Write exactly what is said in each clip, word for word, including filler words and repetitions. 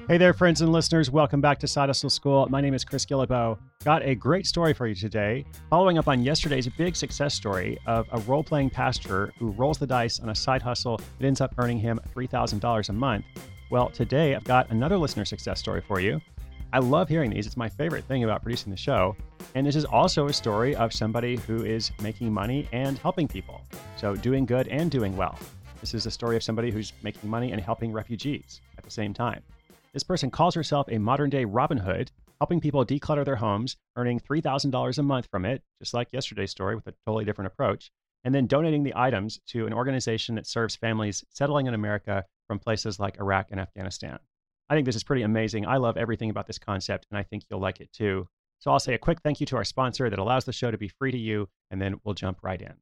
Hey there, friends and listeners. Welcome back to Side Hustle School. My name is Chris Guillebeau. Got a great story for you today. Following up on yesterday's big success story of a role-playing pastor who rolls the dice on a side hustle that ends up earning him three thousand dollars a month. Well, today I've got another listener success story for you. I love hearing these. It's my favorite thing about producing the show. And this is also a story of somebody who is making money and helping people. So doing good and doing well. This is a story of somebody who's making money and helping refugees at the same time. This person calls herself a modern-day Robin Hood, helping people declutter their homes, earning three thousand dollars a month from it, just like yesterday's story with a totally different approach, and then donating the items to an organization that serves families settling in America from places like Iraq and Afghanistan. I think this is pretty amazing. I love everything about this concept, and I think you'll like it too. So I'll say a quick thank you to our sponsor that allows the show to be free to you, and then we'll jump right in.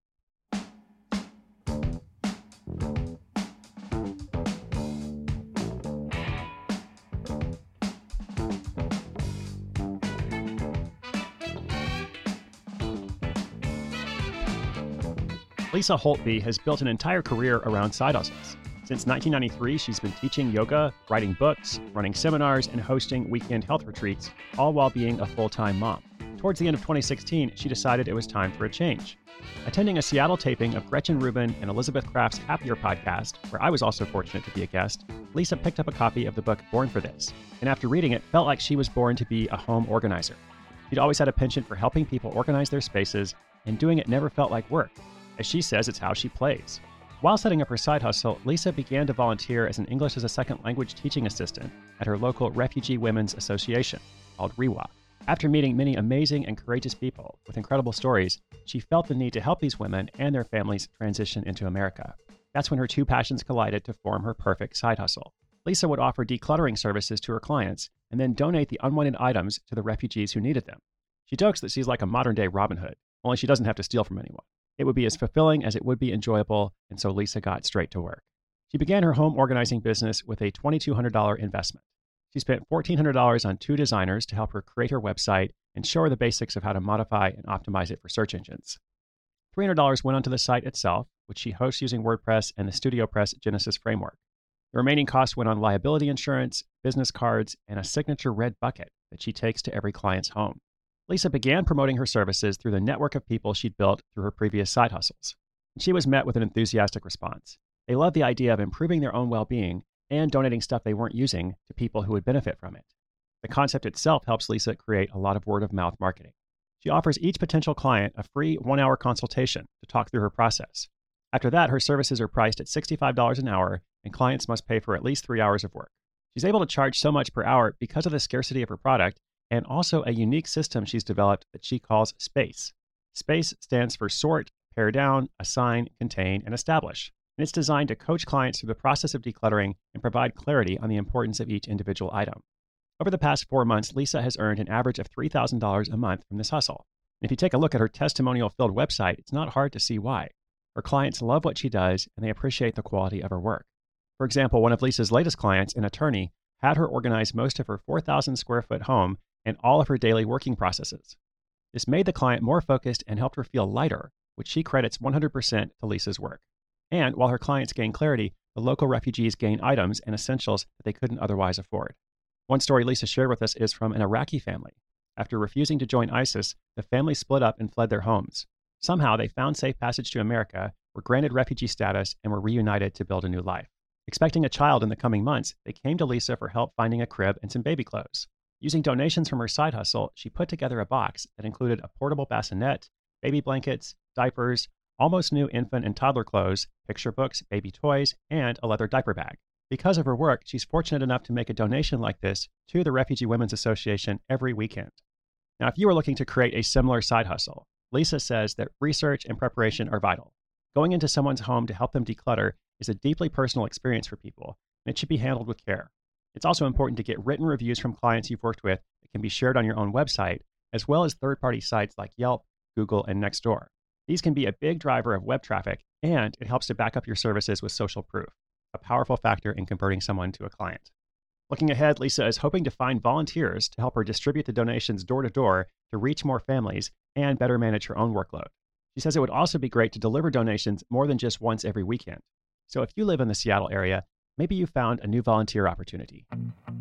Lisa Holtby has built an entire career around side hustles. Since nineteen ninety-three, she's been teaching yoga, writing books, running seminars, and hosting weekend health retreats, all while being a full-time mom. Towards the end of twenty sixteen, she decided it was time for a change. Attending a Seattle taping of Gretchen Rubin and Elizabeth Craft's Happier podcast, where I was also fortunate to be a guest, Lisa picked up a copy of the book Born for This, and after reading it, felt like she was born to be a home organizer. She'd always had a penchant for helping people organize their spaces, and doing it never felt like work. As she says, it's how she plays. While setting up her side hustle, Lisa began to volunteer as an English as a second language teaching assistant at her local Refugee Women's Association, called R E W A. After meeting many amazing and courageous people with incredible stories, she felt the need to help these women and their families transition into America. That's when her two passions collided to form her perfect side hustle. Lisa would offer decluttering services to her clients and then donate the unwanted items to the refugees who needed them. She jokes that she's like a modern-day Robin Hood, only she doesn't have to steal from anyone. It would be as fulfilling as it would be enjoyable, and so Lisa got straight to work. She began her home organizing business with a two thousand two hundred dollars investment. She spent one thousand four hundred dollars on two designers to help her create her website and show her the basics of how to modify and optimize it for search engines. three hundred dollars went onto the site itself, which she hosts using WordPress and the StudioPress Genesis framework. The remaining costs went on liability insurance, business cards, and a signature red bucket that she takes to every client's home. Lisa began promoting her services through the network of people she'd built through her previous side hustles. And she was met with an enthusiastic response. They loved the idea of improving their own well-being and donating stuff they weren't using to people who would benefit from it. The concept itself helps Lisa create a lot of word-of-mouth marketing. She offers each potential client a free one-hour consultation to talk through her process. After that, her services are priced at sixty-five dollars an hour, and clients must pay for at least three hours of work. She's able to charge so much per hour because of the scarcity of her product, and also a unique system she's developed that she calls SPACE. SPACE stands for Sort, Pare Down, Assign, Contain, and Establish. And it's designed to coach clients through the process of decluttering and provide clarity on the importance of each individual item. Over the past four months, Lisa has earned an average of three thousand dollars a month from this hustle. And if you take a look at her testimonial-filled website, it's not hard to see why. Her clients love what she does, and they appreciate the quality of her work. For example, one of Lisa's latest clients, an attorney, had her organize most of her four thousand square foot home and all of her daily working processes. This made the client more focused and helped her feel lighter, which she credits one hundred percent to Lisa's work. And while her clients gain clarity, the local refugees gain items and essentials that they couldn't otherwise afford. One story Lisa shared with us is from an Iraqi family. After refusing to join ISIS, the family split up and fled their homes. Somehow they found safe passage to America, were granted refugee status, and were reunited to build a new life. Expecting a child in the coming months, they came to Lisa for help finding a crib and some baby clothes. Using donations from her side hustle, she put together a box that included a portable bassinet, baby blankets, diapers, almost new infant and toddler clothes, picture books, baby toys, and a leather diaper bag. Because of her work, she's fortunate enough to make a donation like this to the Refugee Women's Association every weekend. Now, if you are looking to create a similar side hustle, Lisa says that research and preparation are vital. Going into someone's home to help them declutter is a deeply personal experience for people, and it should be handled with care. It's also important to get written reviews from clients you've worked with that can be shared on your own website, as well as third-party sites like Yelp, Google, and Nextdoor. These can be a big driver of web traffic, and it helps to back up your services with social proof, a powerful factor in converting someone to a client. Looking ahead, Lisa is hoping to find volunteers to help her distribute the donations door to door to reach more families and better manage her own workload. She says it would also be great to deliver donations more than just once every weekend. So if you live in the Seattle area, maybe you found a new volunteer opportunity.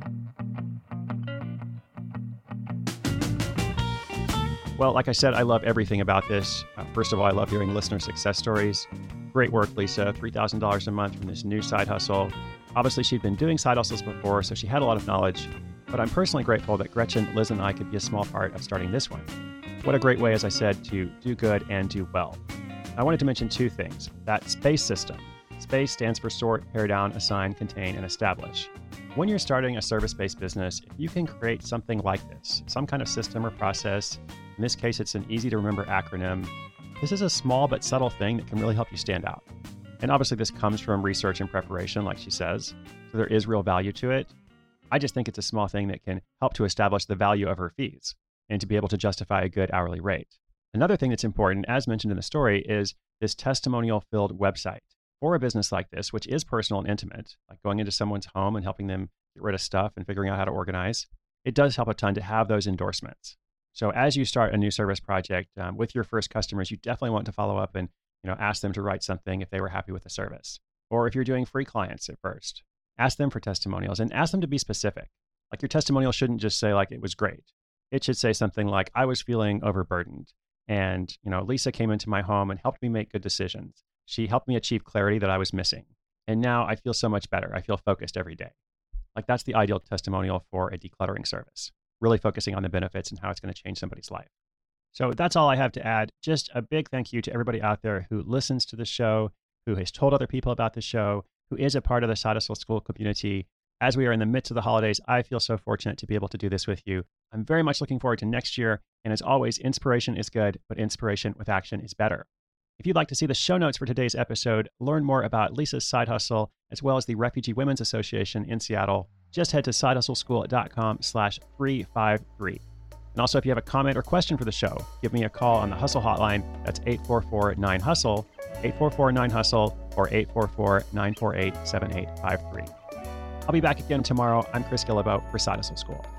Well, like I said, I love everything about this. Uh, first of all, I love hearing listener success stories. Great work, Lisa. three thousand dollars a month from this new side hustle. Obviously, she'd been doing side hustles before, so she had a lot of knowledge. But I'm personally grateful that Gretchen, Liz, and I could be a small part of starting this one. What a great way, as I said, to do good and do well. I wanted to mention two things. That SPACE system. SPACE stands for sort, pare down, assign, contain, and establish. When you're starting a service-based business, if you can create something like this, some kind of system or process, in this case, it's an easy-to-remember acronym, this is a small but subtle thing that can really help you stand out. And obviously, this comes from research and preparation, like she says, so there is real value to it. I just think it's a small thing that can help to establish the value of her fees and to be able to justify a good hourly rate. Another thing that's important, as mentioned in the story, is this testimonial-filled website. For a business like this, which is personal and intimate, like going into someone's home and helping them get rid of stuff and figuring out how to organize, it does help a ton to have those endorsements. So as you start a new service project um, with your first customers, you definitely want to follow up and you know ask them to write something if they were happy with the service. Or if you're doing free clients at first, ask them for testimonials and ask them to be specific. Like your testimonial shouldn't just say like, it was great. It should say something like, I was feeling overburdened. And you know, Lisa came into my home and helped me make good decisions. She helped me achieve clarity that I was missing. And now I feel so much better. I feel focused every day. Like that's the ideal testimonial for a decluttering service, really focusing on the benefits and how it's going to change somebody's life. So that's all I have to add. Just a big thank you to everybody out there who listens to the show, who has told other people about the show, who is a part of the Side Hustle School community. As we are in the midst of the holidays, I feel so fortunate to be able to do this with you. I'm very much looking forward to next year. And as always, inspiration is good, but inspiration with action is better. If you'd like to see the show notes for today's episode, learn more about Lisa's side hustle, as well as the Refugee Women's Association in Seattle, just head to sidehustleschool.com slash 353. And also, if you have a comment or question for the show, give me a call on the Hustle Hotline. That's eight four four nine hustle, eight four four nine hustle, or eight four four nine four eight seven eight five three. I'll be back again tomorrow. I'm Chris Guillebeau for Side Hustle School.